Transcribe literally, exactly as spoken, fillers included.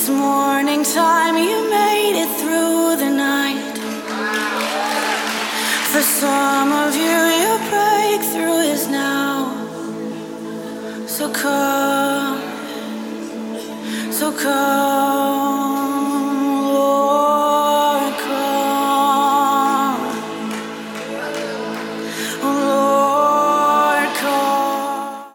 It's morning time, you made it through the night. For some of you, your breakthrough is now. So come, so come.